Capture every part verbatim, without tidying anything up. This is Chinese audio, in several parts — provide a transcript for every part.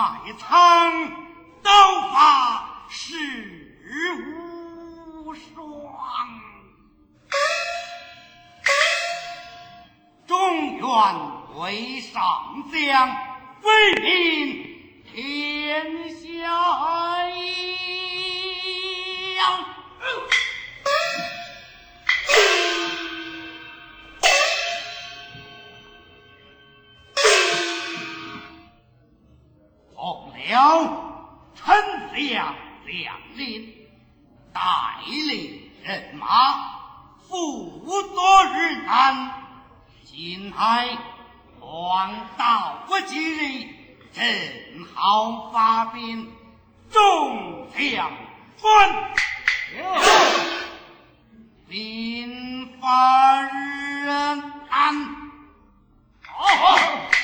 埋藏刀法世无双，中原为上将，为民天下扬。奉了丞相两令，带领人马辅佐日南，今乃黄道不吉日，正好发兵，众将专兵发日南。好。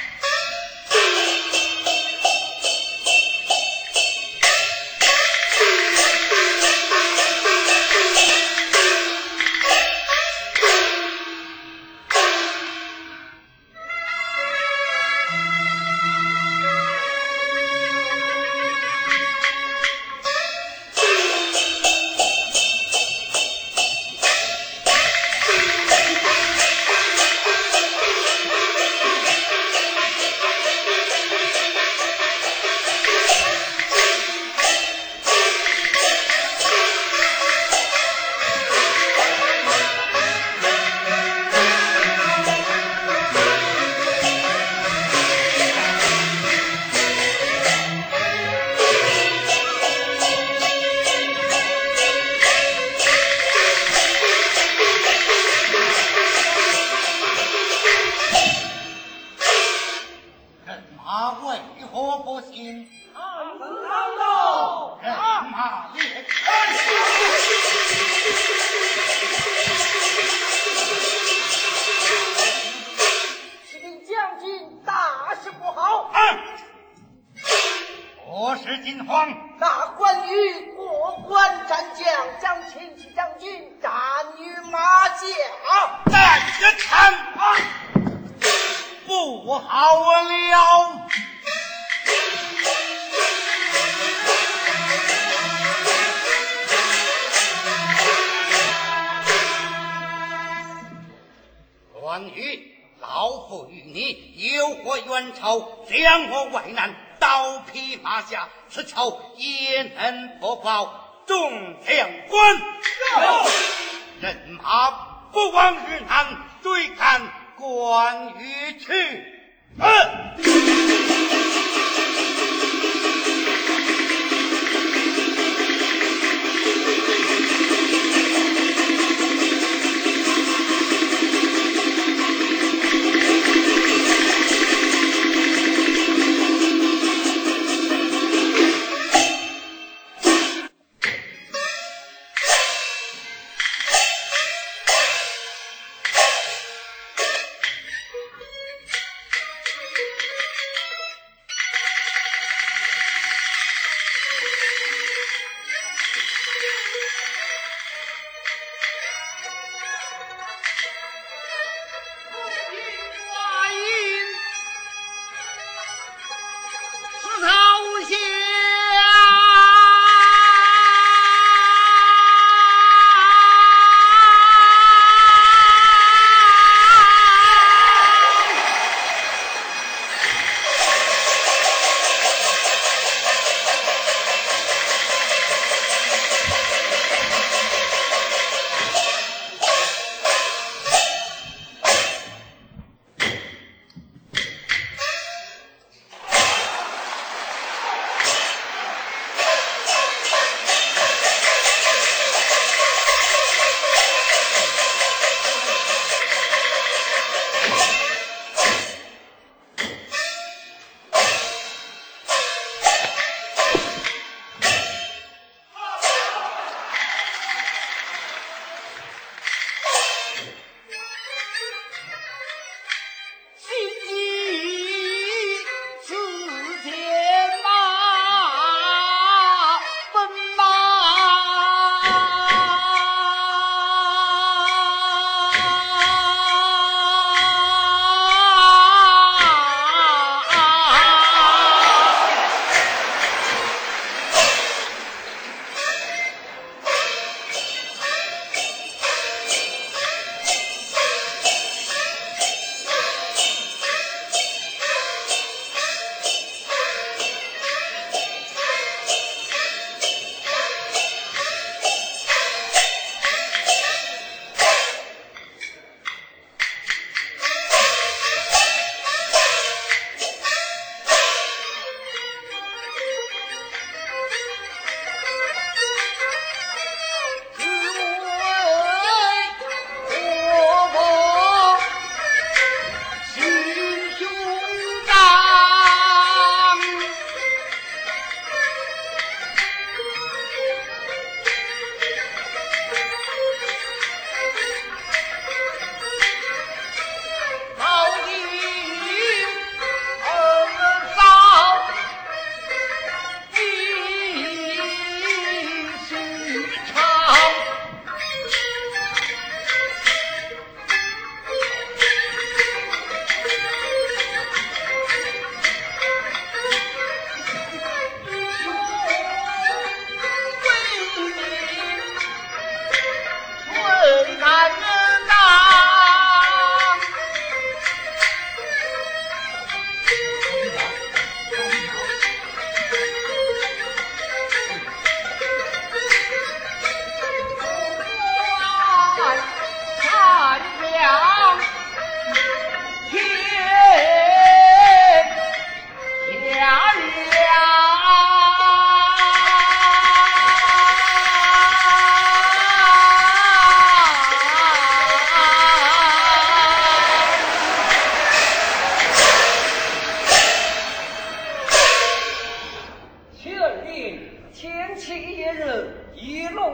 将我外难，刀劈马下，此仇也能不报。众将官，人马不往日南，追赶关羽去。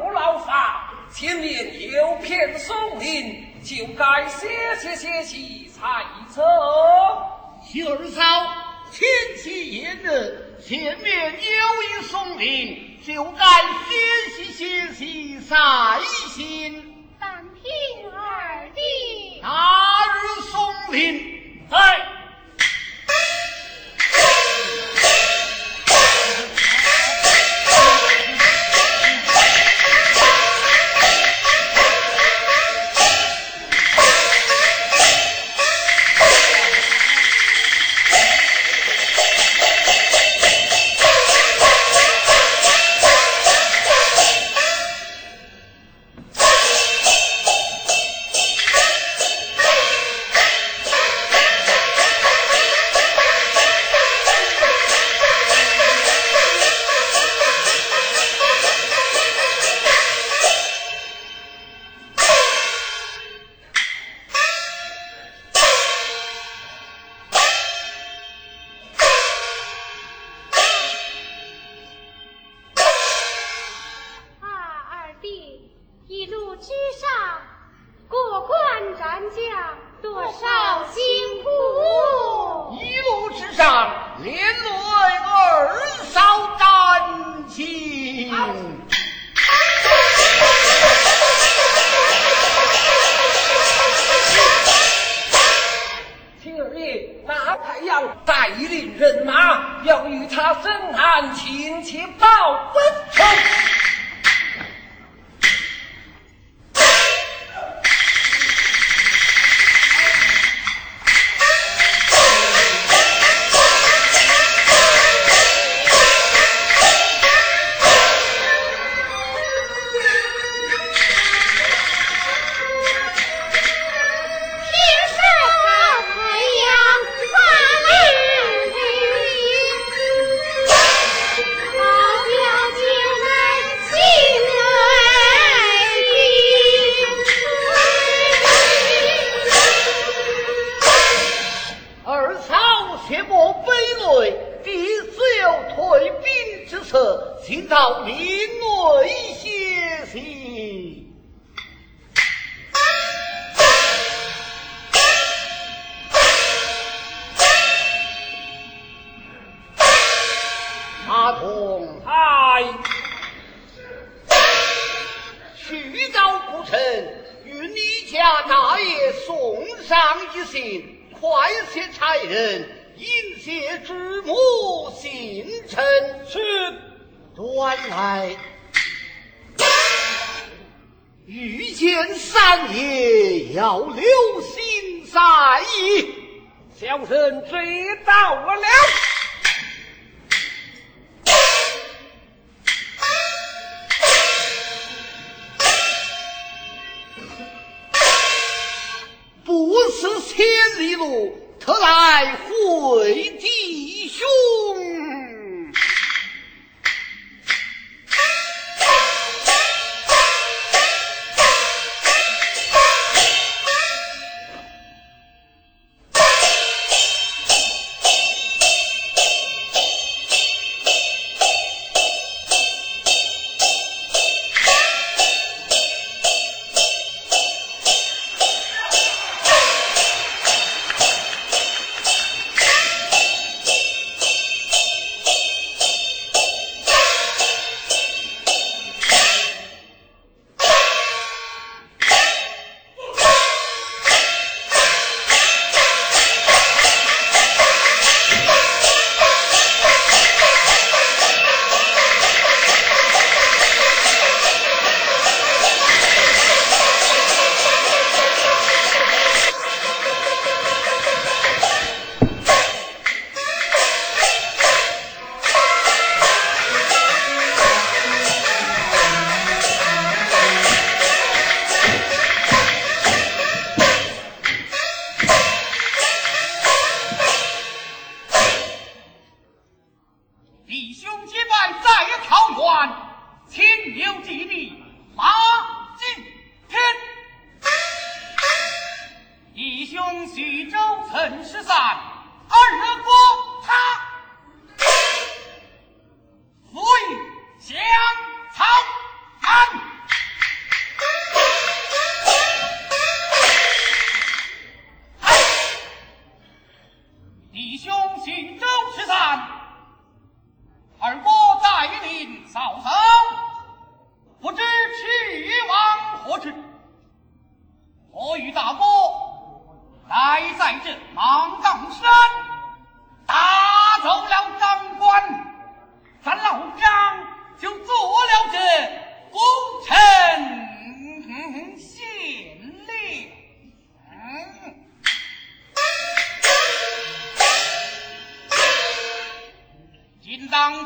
不劳烦，前面有片松林，就该歇歇歇息才走。 秀儿嫂，天气炎热，前面有一松林，就该歇息歇息晒心。 但听二弟， 哪日松林？ 在。 相草安。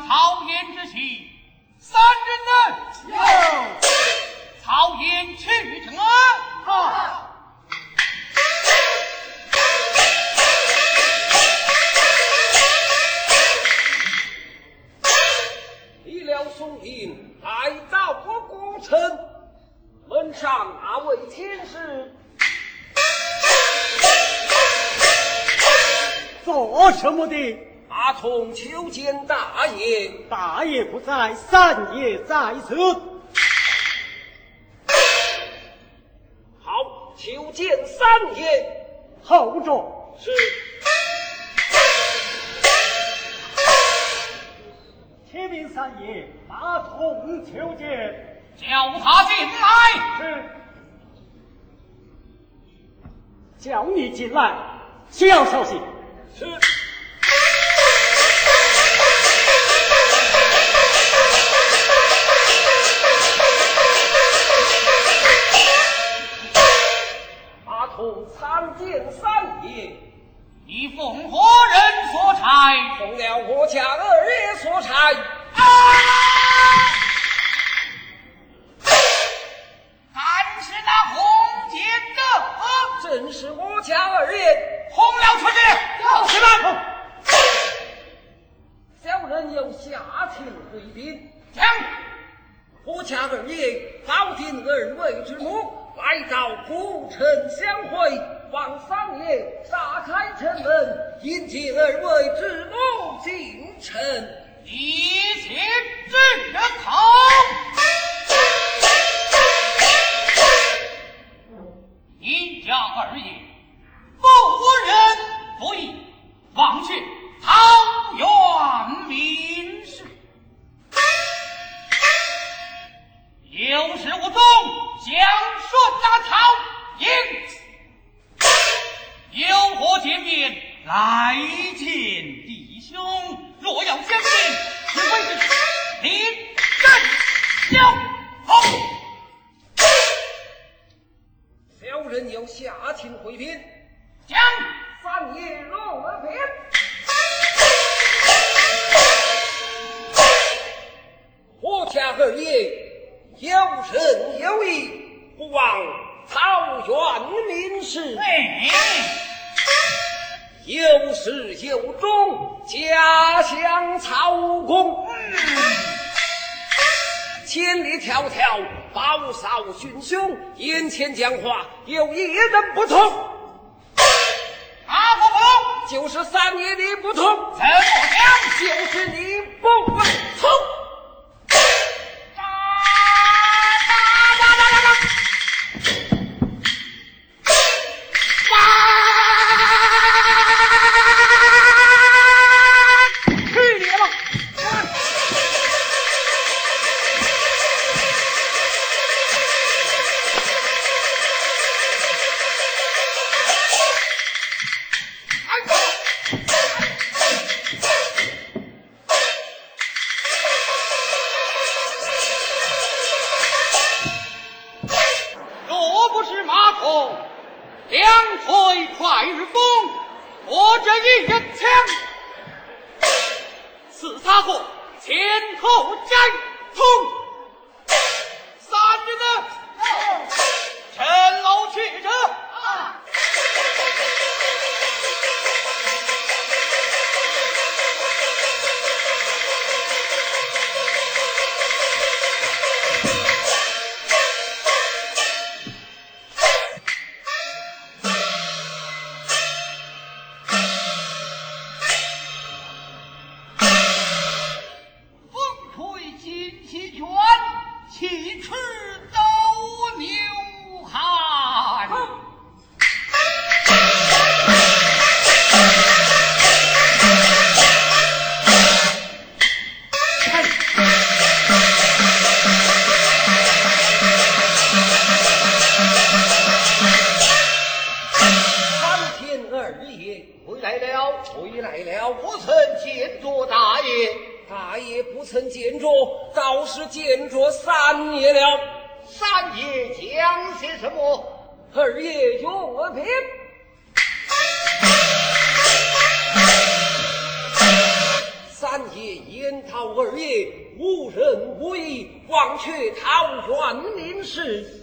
曹寅之妻，三人呢？ 有。 曹寅去城。 好。 离了松林，来到我古城，门上那位天师做什么的？ 阿童求见大爷。 大爷不在，三爷在此。 好，求见三爷。 候着。 是。 启禀三爷，阿童求见。 叫他进来。 是。叫你进来，需要消息。 是。阿童参见三爷。 你奉何人所差？ 奉了我家二爷所差。 啊！敢是那红巾的？ 正是我家二爷。 红了出去。 起来。小人有下情回禀。 讲。 我家二爷早定二位之母，来到古城相会，望三爷打开城门，迎接二位之母进城。 一请至口。你家二爷不仁不义，忘却桃园民事，有始无终，想顺那曹营，有何见面来见弟兄，若要相见，只会是临阵交锋。 小人有下情回禀。 讲。 三爷若而别。我家二爷有仁有义，不忘曹园民事。 哎， 有始有终，家乡曹公。千里迢迢，包扫寻凶，眼前讲话有一人不同。 哪个不同？ 就是三爷你不同。 怎么讲？ 就是你不同。 哒哒哒哒哒哒。去你的吧！若不是马头两腿快如风，我这一人枪刺他过前后摘通。三人呢？陈老去者。啊！ 倒是见着三爷了。 三爷讲些什么？ 二爷用我评。 三爷言逃二爷，无人无义，忘却桃园民事。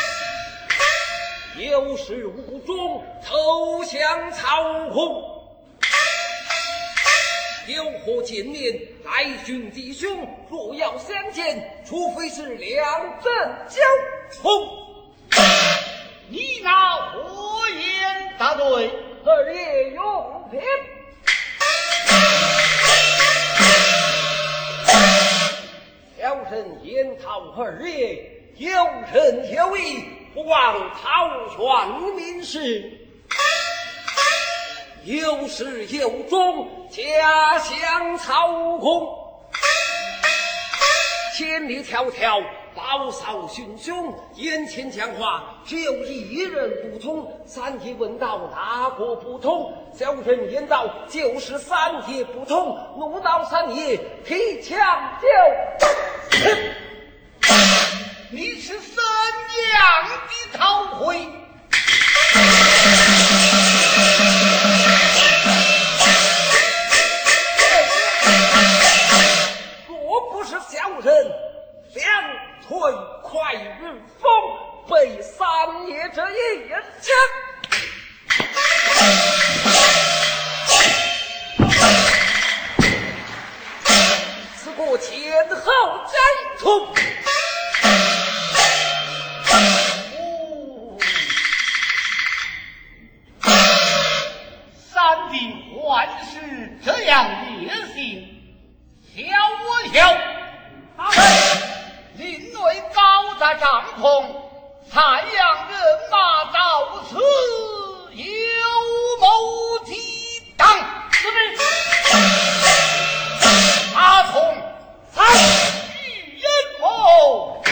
有始无终，投降曹洪。有何见面？来寻弟兄，若要相见，除非是两阵交锋。 你那何言答对？ 二爷用兵。小人言逃二爷，有人有意，不忘桃园民事。有始有终，家乡曹公。千里迢迢，报扫寻凶，眼前讲话只有一人不通。三爷问道：哪个不通？小人言道：就是三爷不通。怒道三爷提枪就你是怎样的逃回？ 若不是小人两腿快如风，被三爷这一枪此过前后斩痛。 三弟还是这样烈性，笑我笑。林内高大帐篷，太阳人马到此，有谋激荡。是不阿从三玉人谋。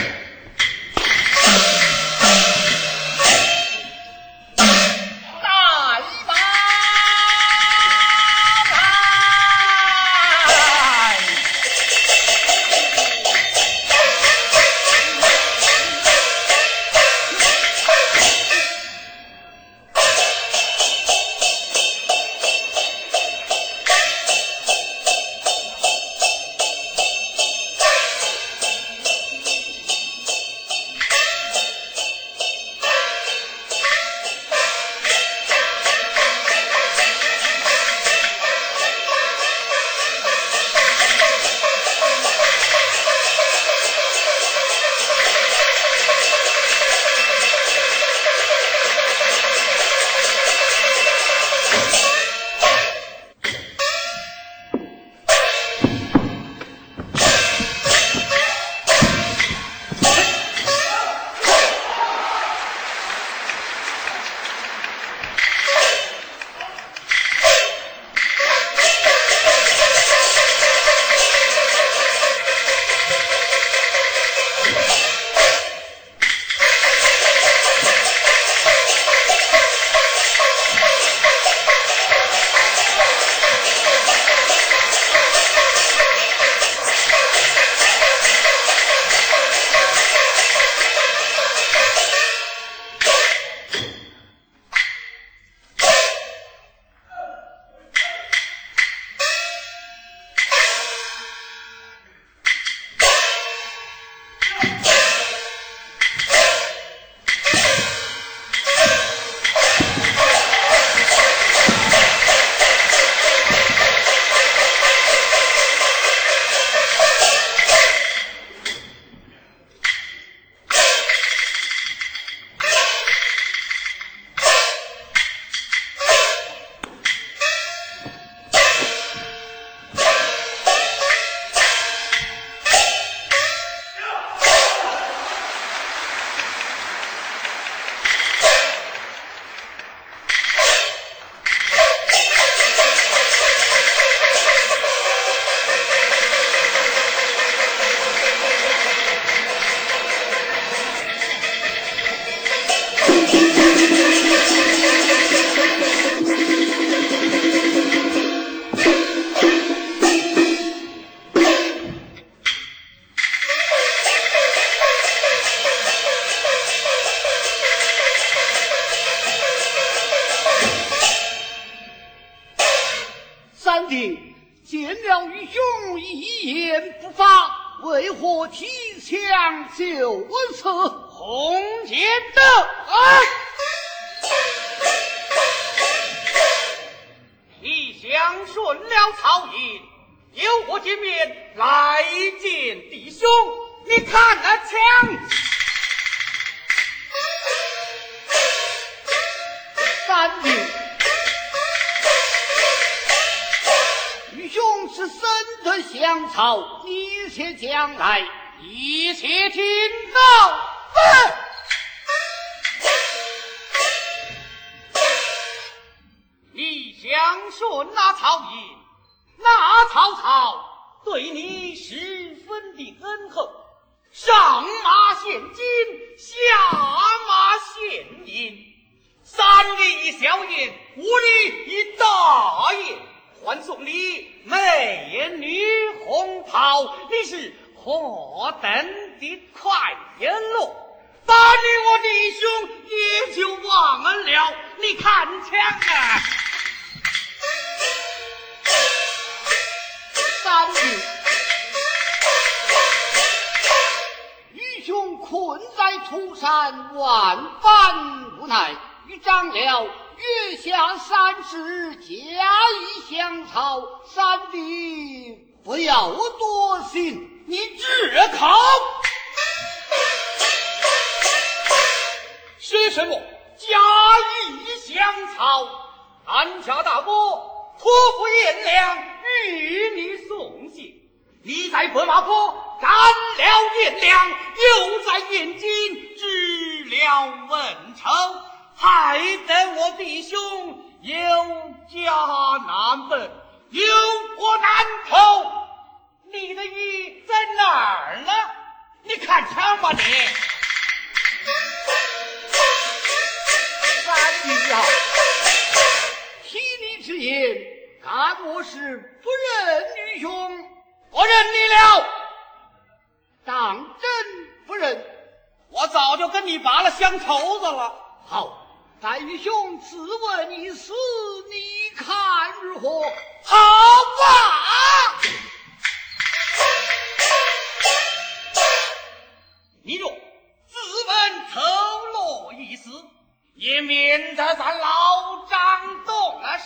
我提枪就刺， 红颜的啊！一向顺了曹营，有我见面来见弟兄，你看那枪。 三弟，愚兄是生的降曹，你且将来， 一切听到。 分。 你降顺那曹营，那曹操对你十分的恩厚，上马献金，下马献银。三里一小宴，五里一大宴，欢送你美女红袍，你是何等的快乐！把你我弟兄也就忘了，你看枪啊！ 三弟，愚兄困在土山，万般无奈。与长了月下三十，加以降曹。三弟不要多心， 你只口说什么加以降曹？安家大哥托付颜良与你送信，你在白马坡斩了颜良，又在汴京治了文丑，害得我弟兄有家难奔，有国难投。你的意在哪儿呢？你看枪吧你！ 三弟啊，听你之言，干我是不认愚兄， 我认你了。 当真不认？ 我早就跟你拔了香绸子了。 好，待愚兄自问一死，你看如何？ 好吧。你若自问头落一死，也免得咱老张动了手。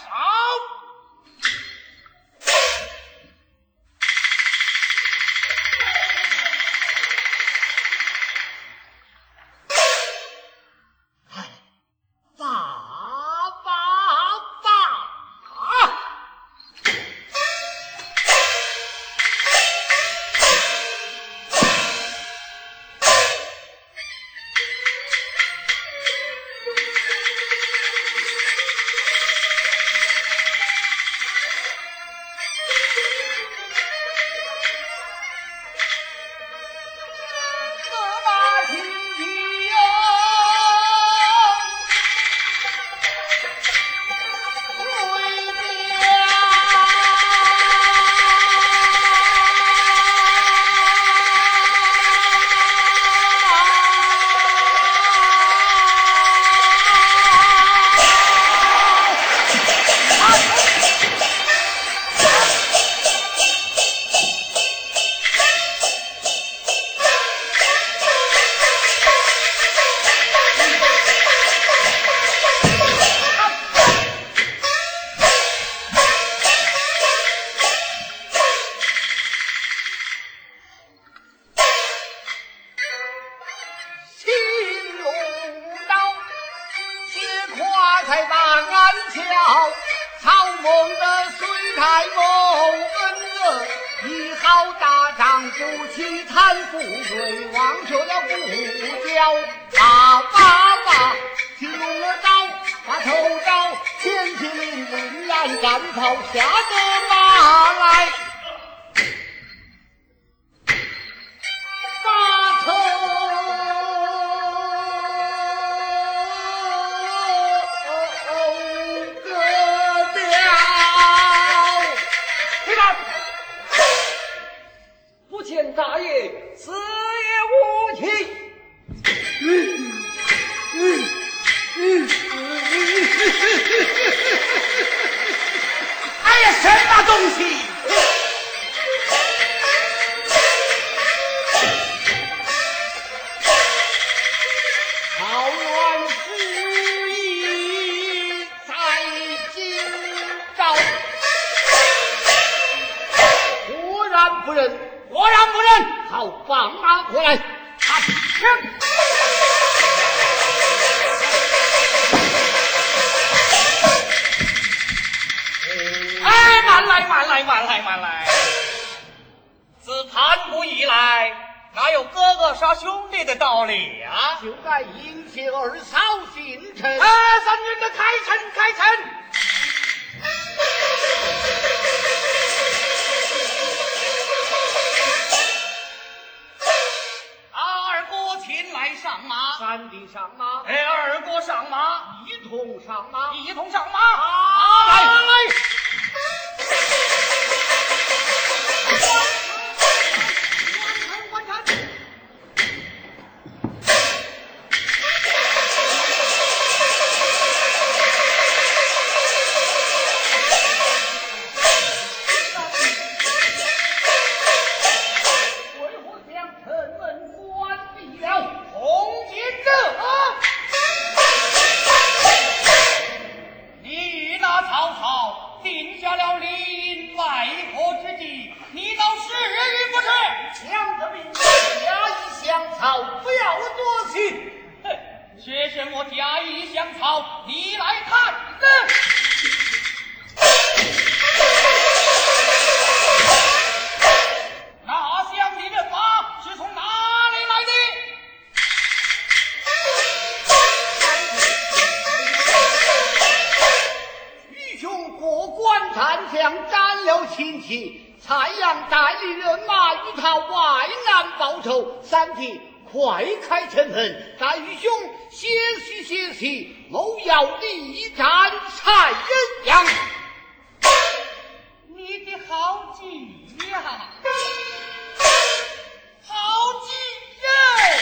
哎呀，什么东西！ 来迎接二嫂进城。 哎，三军的开城，开城！二哥前来上马， 三弟上马， 哎，二哥上马， 一同上马， 一同上马， 啊来来。观察，观察。学什么假意香草？你来看呢？那乡的人马是从哪里来的？ 愚兄过关斩将，斩了亲戚，蔡阳带领人马与他外难报仇。三弟，快开城门，待愚兄歇息歇息，谋要力战蔡阳。 你的好计呀，好计呀！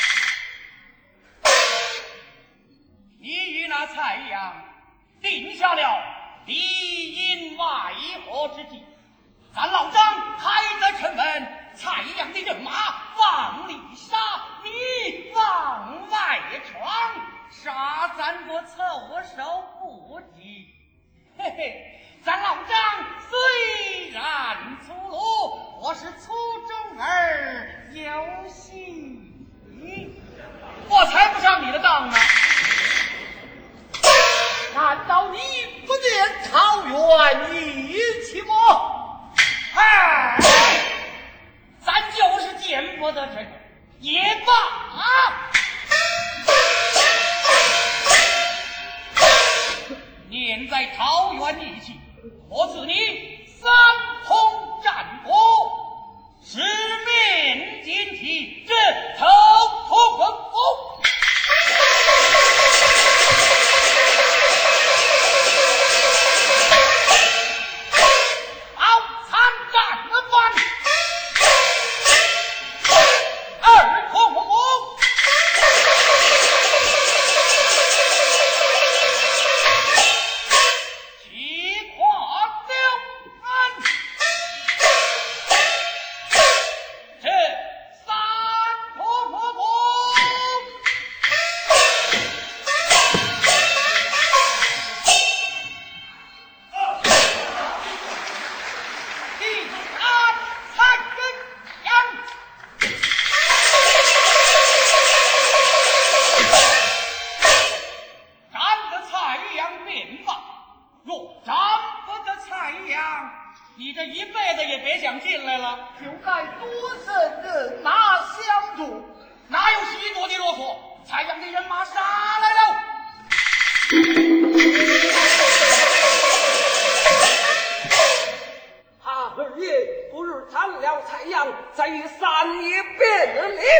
你与那蔡阳定下了里应外合之计，咱老张开得城门，蔡阳的人马往里杀，你往外闯，杀咱我措手不及。嘿嘿，咱老张虽然粗鲁，我是粗中儿有细，我才不上你的当呢。 难道你不念草原义气么？ 哎，咱就是见不得这个，也罢啊。念在桃园义气，我赐你三通战果，十面金旗，这头头滚服。你这一辈子也别想进来了， 就该多胜人马相助， 哪有许多的啰嗦？蔡阳的人马杀来了。 他二爷不日斩了蔡阳，再与三爷变了脸。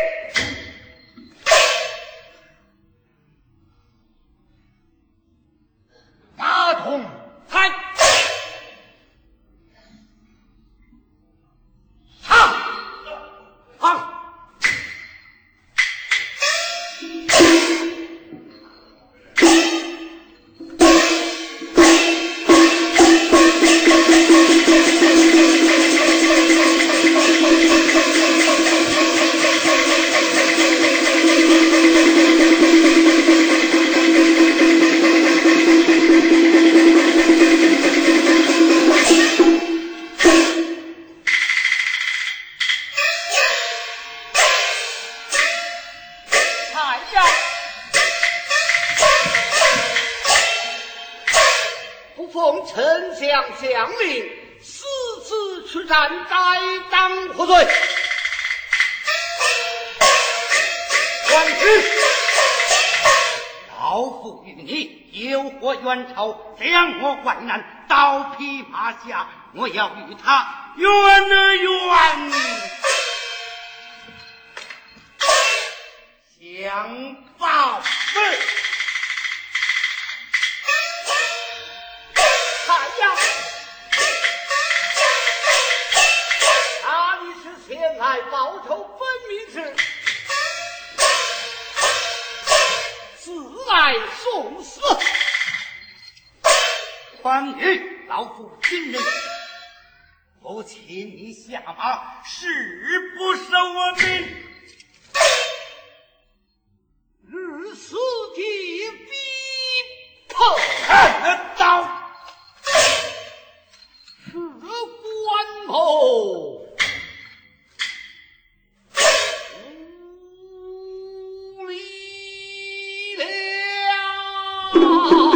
大同开。 丞相将令，私自出战，该当何罪？官职父与你有何冤仇？将我淮南刀劈马下，我要与他冤儿冤。相报是。 看呀，哪里是前来报仇分明是自来送死。 关羽，老夫今日不请你下马，誓不收我命。 如此的逼迫， 刀是关某无理了。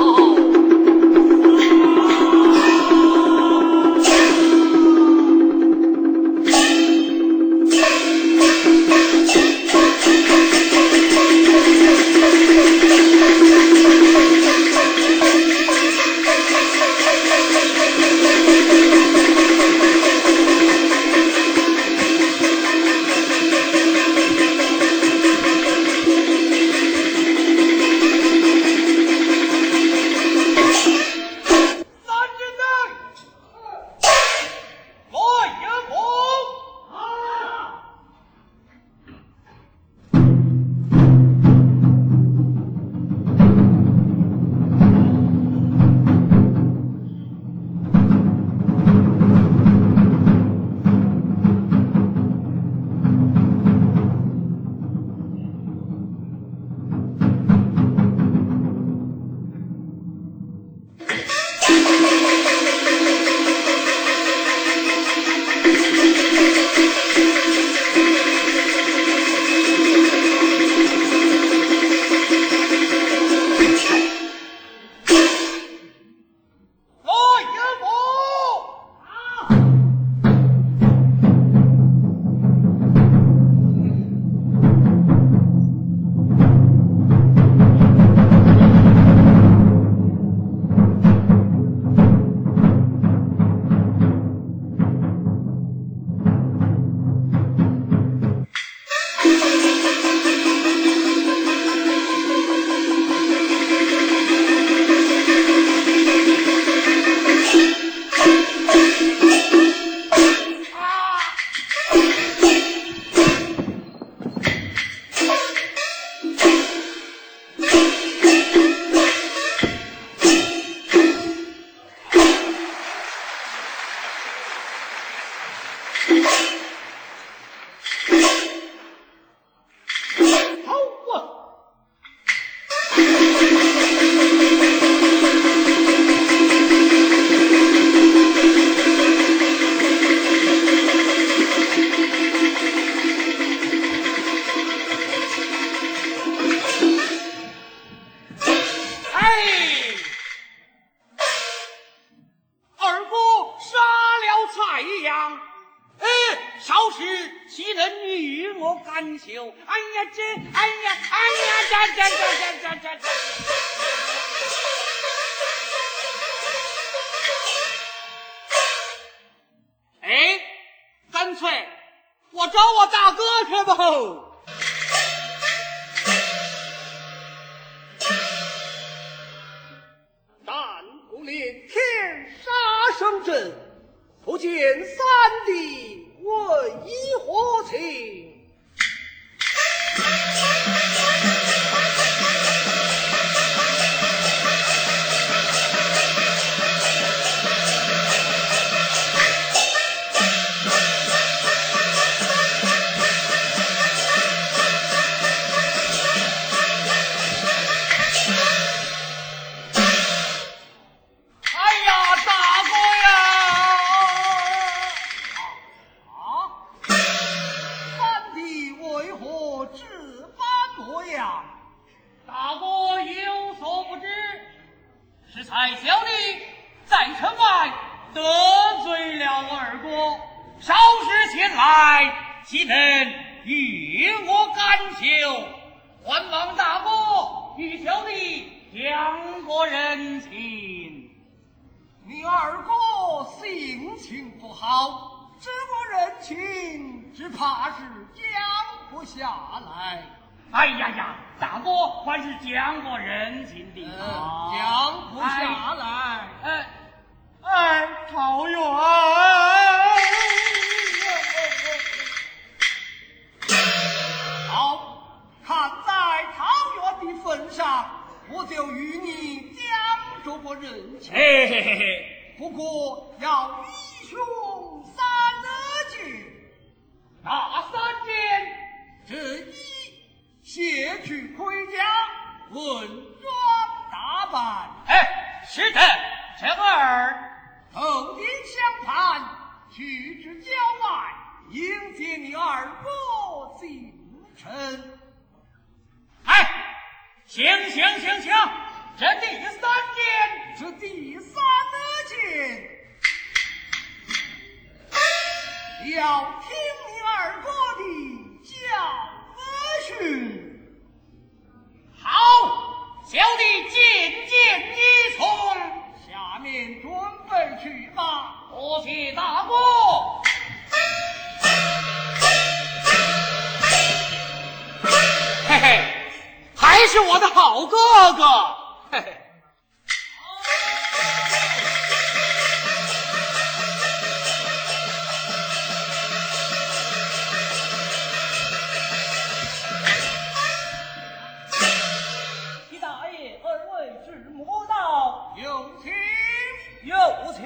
与我干休，还望大哥与小弟过人情。 你二哥性情不好，知过人情，只怕是讲不下来。 哎呀呀，大哥还是讲过人情的好， 呃、讲不下来。 哎哎，桃园。 好，看在桃园的份上，我就与你讲这个人情。 嘿嘿嘿嘿， 不过要一兄三件。 哪三件？ 之一，卸去盔甲，稳装打扮。 哎，是的。这二， 头顶相盘，去至郊外，迎接你二哥进城。 哎，行行行行，这第三件， 这第三件，要听你二哥的教训。 好，小弟渐渐依从。 下面准备去吧。 多谢大哥。嘿嘿，还是我的好哥哥。嘿嘿。 狄大爷，二位至魔道， 有请有请。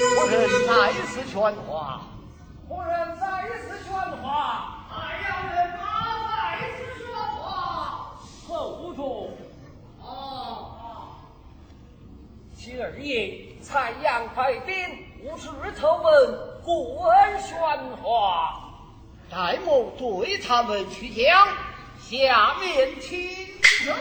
劝话， 夫人再一次劝话，还要人夜采阳派兵，无耻丑闻，滚宣话。 待某对他们去讲，下面请奏。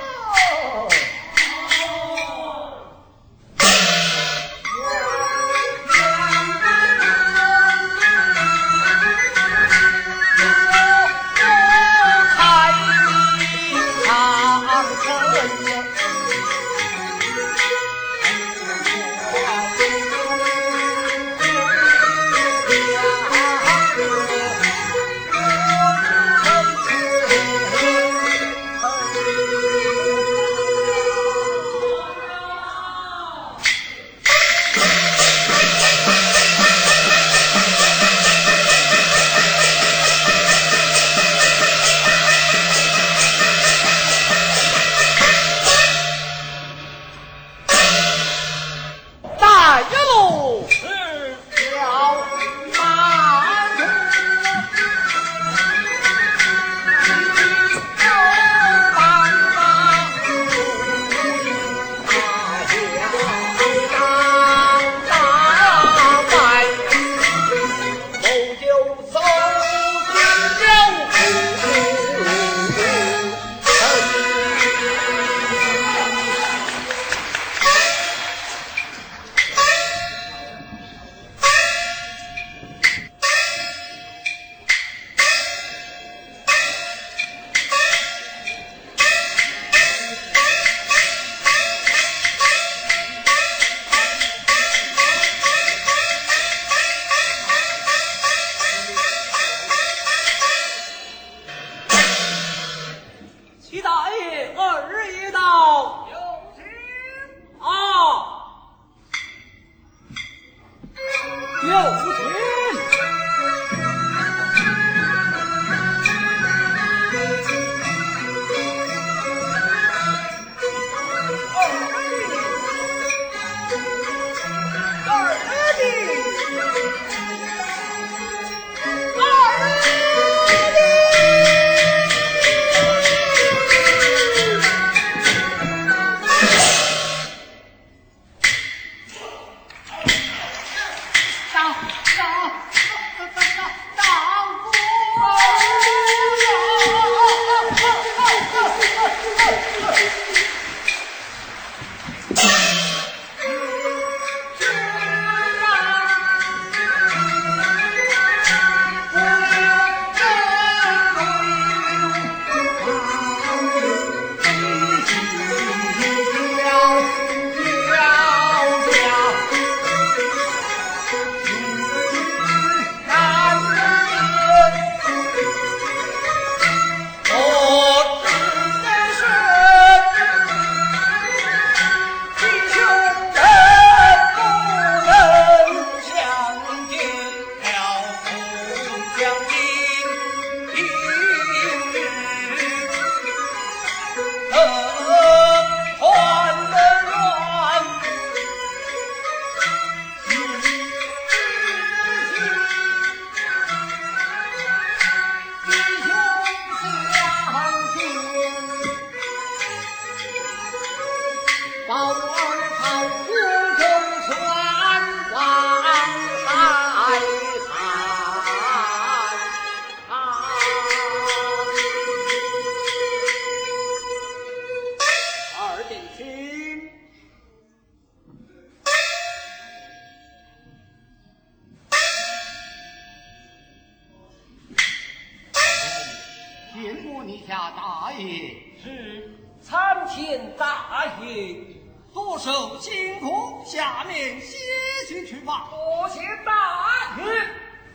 你下大爷是参见大爷， 多受辛苦，下面歇息去吧。 多谢大爷。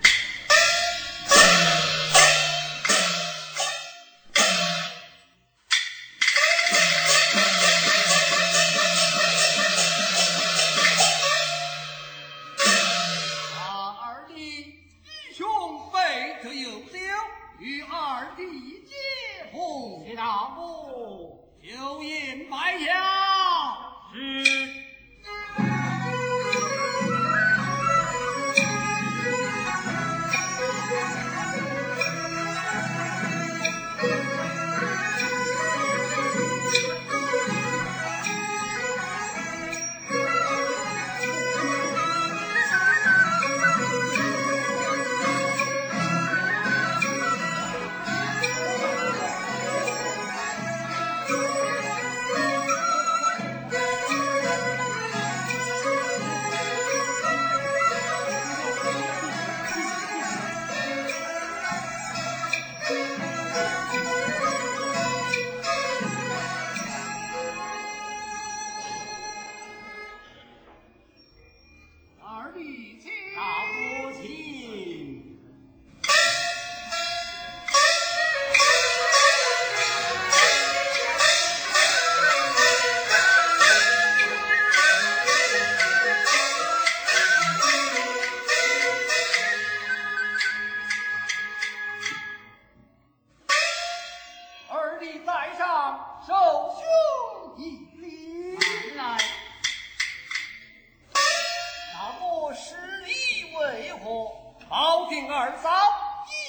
二弟弟兄背着有酒，与二弟结婚， 谢大夫酒宴摆下。 是。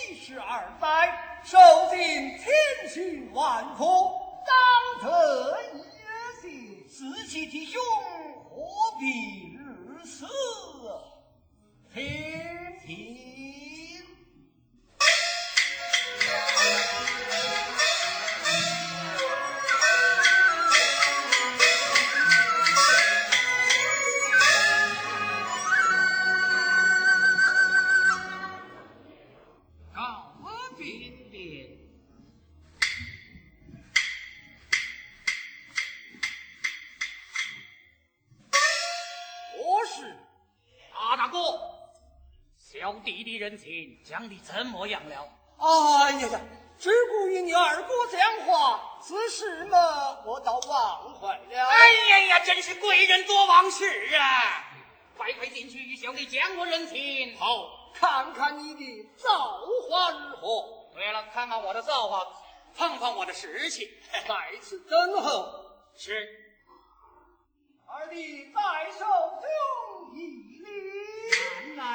一十二载，受尽千辛万苦，当得一心， 自己弟兄何必日死？ 听听。 小弟弟人情将你怎么样了？ 哎呀呀，只顾与你二哥讲话，此事嘛，我倒忘怀了。 哎呀呀，真是贵人多忘事啊！快快进去与小弟讲我人情。 好，看看你的造化如何。 对了，看看我的造化，碰碰我的士气。 在此等候。 是。 二弟在手中一礼。 来。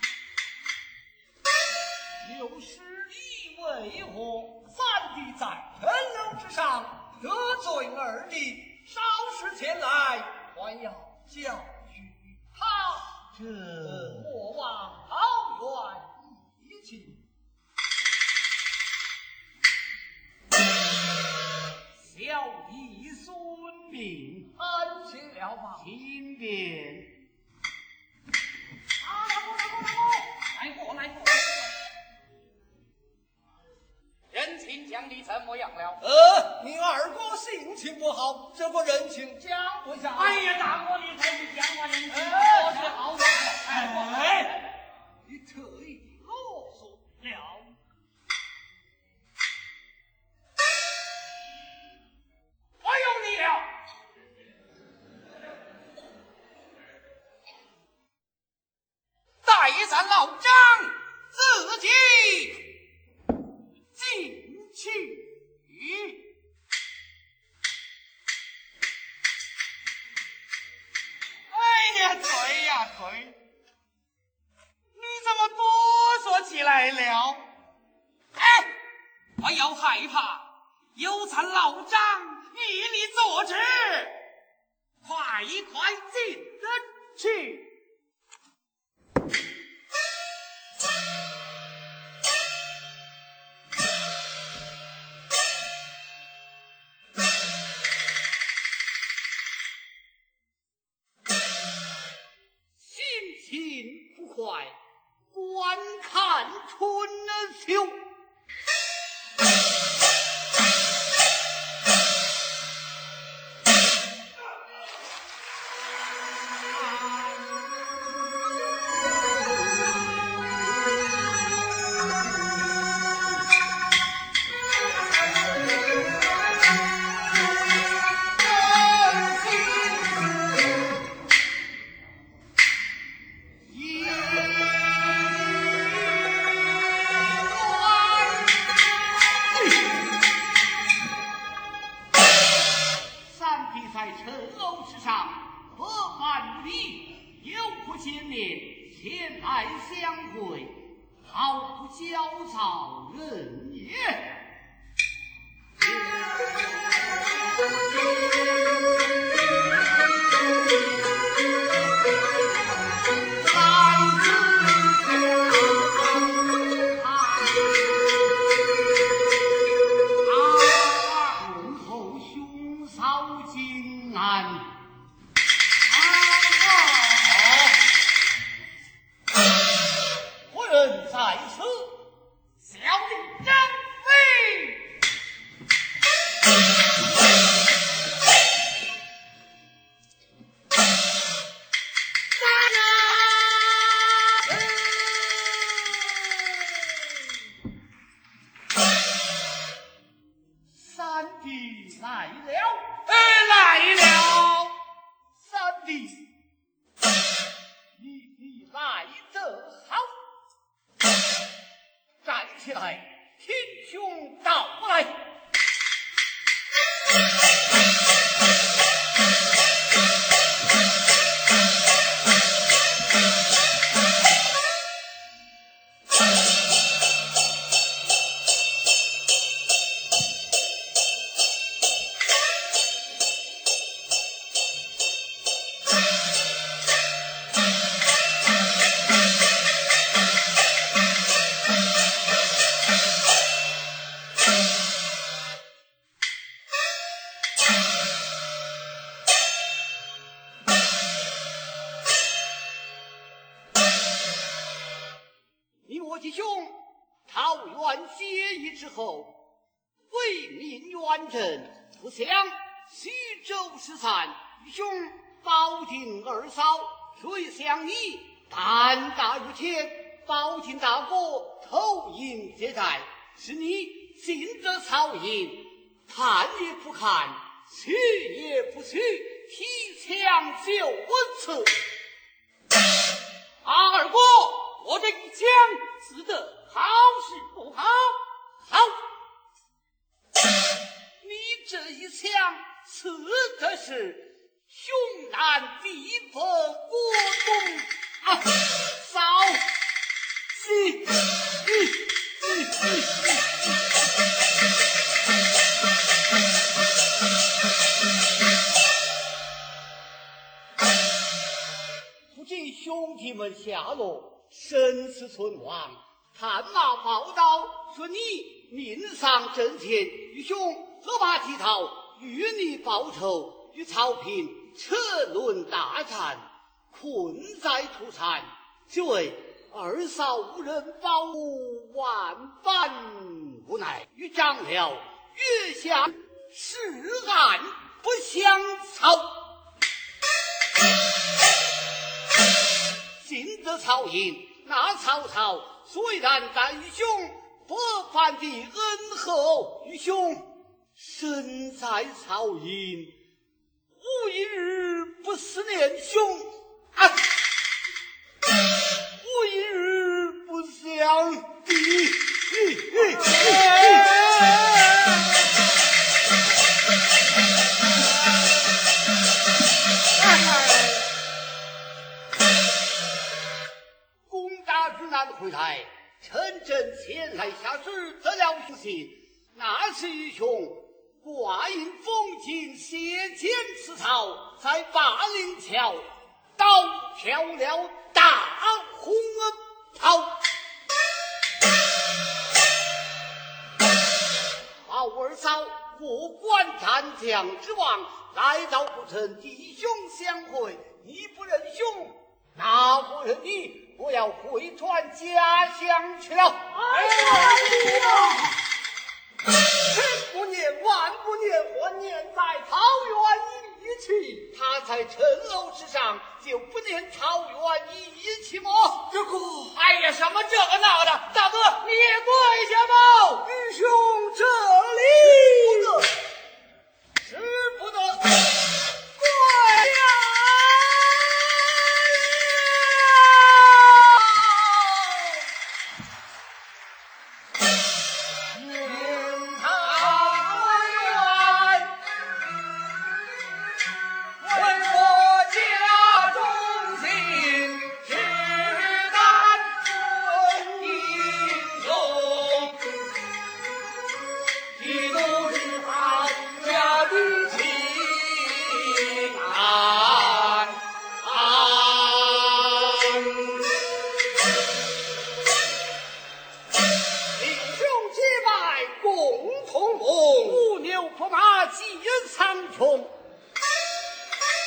六十里为何？ 三弟在城楼之上得罪二弟，稍时前来，还要教育他。 这莫忘桃园义情。 小弟孙膑， 安心了吧？ 听便。 啊，来过来过。 人情讲的怎么样了？ 呃，你二哥性情不好，这个人情讲不下。 哎呀，大哥，你才是讲话人情， 哎、 我是好话。哎， 哎，你特意的啰嗦了。我有你了。带咱老张自己进去。哎呀，腿呀腿，你怎么哆嗦起来了？哎，不要害怕，有咱老张与你做主，快快进得去。 快观看春秋。 桃园结义之后，为民元正，不想徐州失散，与兄保定二嫂，谁想你胆大如天，保定大国投营接待，是你进得曹营，看也不看，去也不去，提枪就刺。 阿二哥，我这一枪刺得好是不好？ 好，你这一枪刺的是雄南地伯国中啊，扫西。不知兄弟们下落，生死存亡。探马报道说你命丧阵前，与兄何把提逃，与你报仇，与曹平车轮大战，困在土山，只为二嫂无人保护，万般无奈，与长了月下是岸不相操。进得曹营，那曹操虽然待与兄不凡的恩厚，与兄身在曹营，无一日不思念兄啊，无一日不想你。攻打之难回来，趁阵前来下旨，得了书信，那是与兄挂印封金，写前辞曹，在霸陵桥倒漂了大红袍。宝二嫂不管战将之望，来到不成弟兄相会，你不认兄，那不认你，我要回转家乡去了。 哎呀！千不念万不念，我念在桃园一起。 他在城楼之上，就不念桃园一起么？ 这个， 哎呀，什么这个那个的，大哥你也跪下吧。 愚兄这里不得，是不得。 跪呀！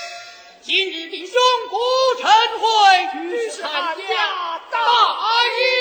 今日弟兄不晨会，去参加大宴。